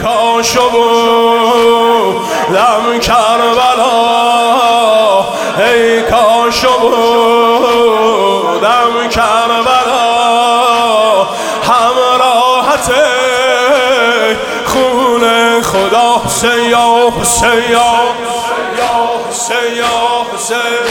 کاش بودم کربلا، ای کاش بودم کربلا، همراهت خون خدا. حسین یا حسین یا حسین یا حسین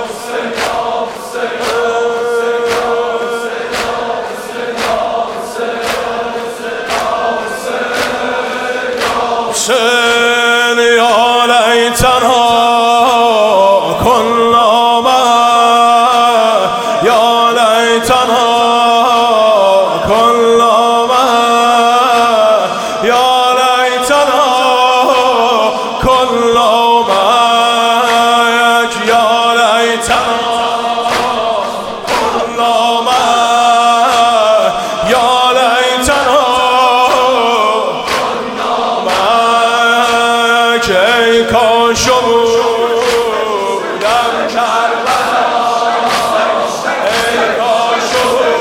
حسین یا لیتنا کنا معه، یا لیتنا کنا معه، یا لیتنا کنا معک، یا لیتنا کنا معه، یا لیتنا ای کاش بودم کربلا، ای کاش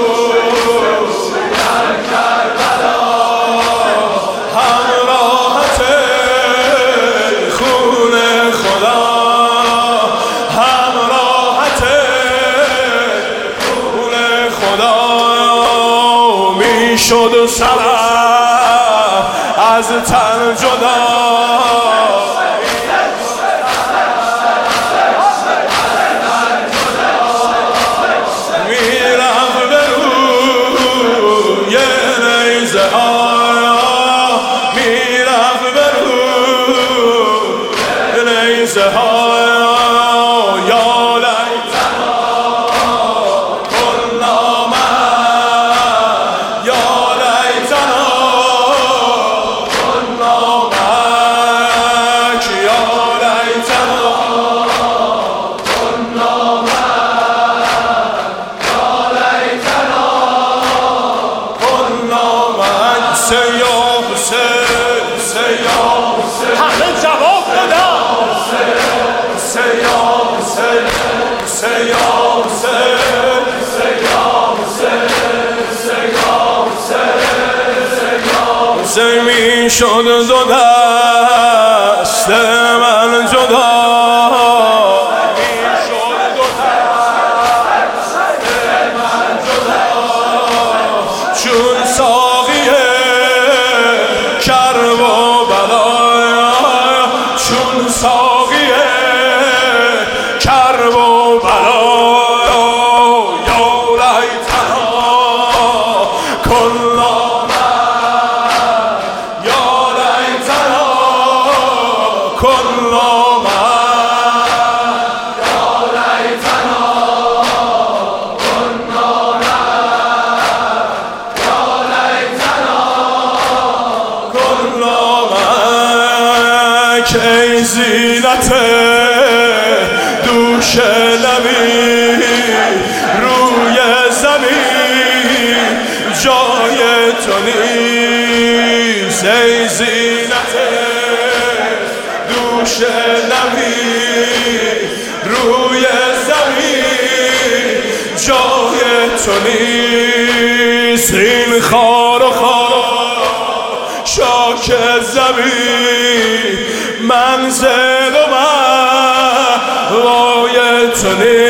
بودم کربلا، همراهت خون خدا، همراهت خون خدا. میشد سرم از تن جدا، همه جواب بدن حسین میشد دو دست من جدا، میشد دو دست من جدا، چون ساقی کرب و بلا، چون ساقی کرب و بلا، یا لیتنا کنا معه، یا لیتنا کنا معه، یا لیتنا کنا معه، یا لیتنا کنا معک. ای زینت دوش نبی روی زمین جای تو نیست، ای زینت دوش نبی روی زمین جای تو نیست. این خار و خاشاک زمین منزل و مأوای تو نیست.